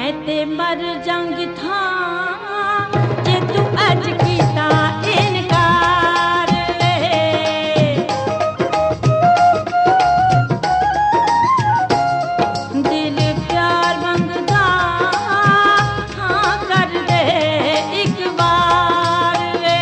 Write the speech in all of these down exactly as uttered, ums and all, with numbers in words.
मैं ते मर जंग था जे तू अज कीता इनकार वे। दिल प्यार मंगदा हाँ कर दे एक बार वे।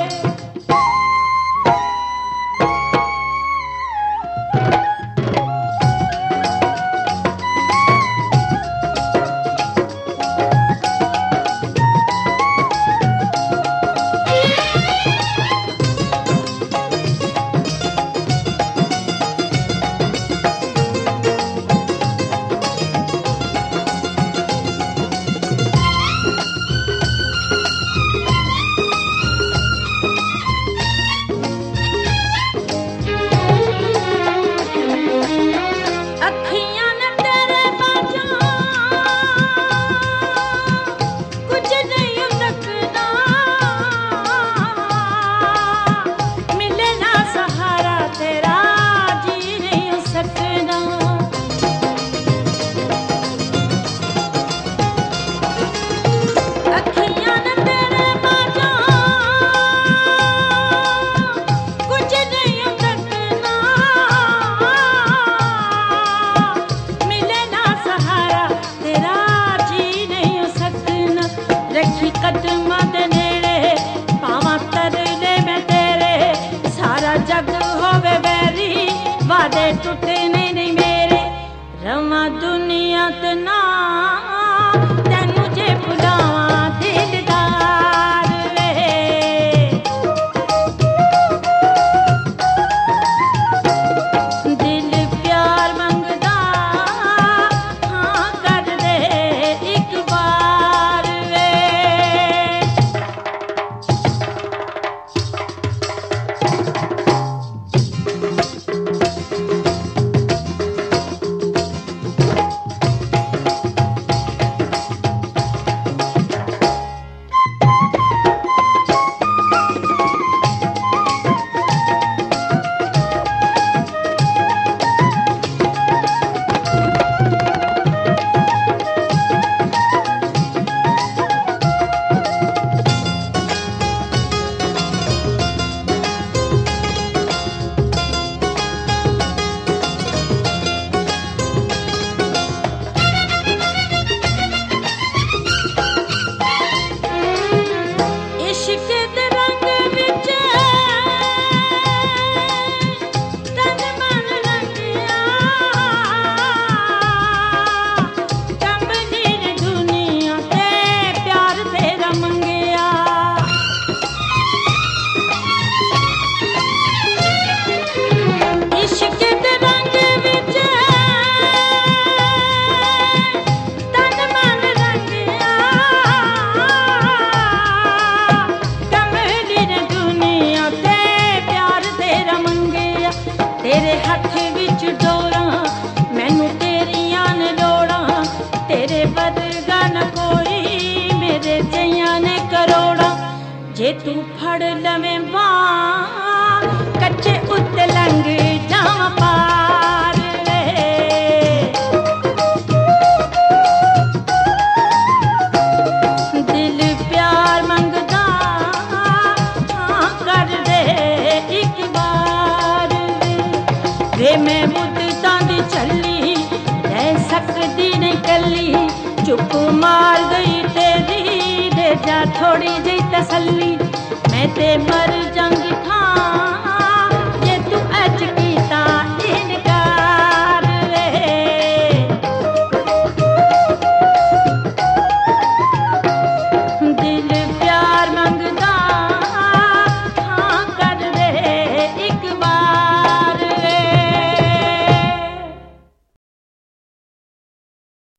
कदम दे नेड़े पावां तरले मैं तेरे सारा जग होवे बैरी वादे टुटे नहीं नहीं मेरे रवां दुनिया ते ना तैनू जे भुलावां दिलदार वे। दिल प्यार मंगदा हाँ कर दे एक बार वे। तेरे हथ विच डोरा मैनू तेरियां ने लोड़ा तेरे वर्गा न कोई मेरे जइयां ने करोड़ा जे तू फड़ लवें बांह कच्चे उत्ते लंघ जावां पार वे। दिल प्यार मंगदा हाँ कर दे एक बार वे। मैं मुद्दतां दी चली रह सकदी नहीं कली चुप मार गई तेरी दे जा थोड़ी जी तसल्ली मैं ते मर जा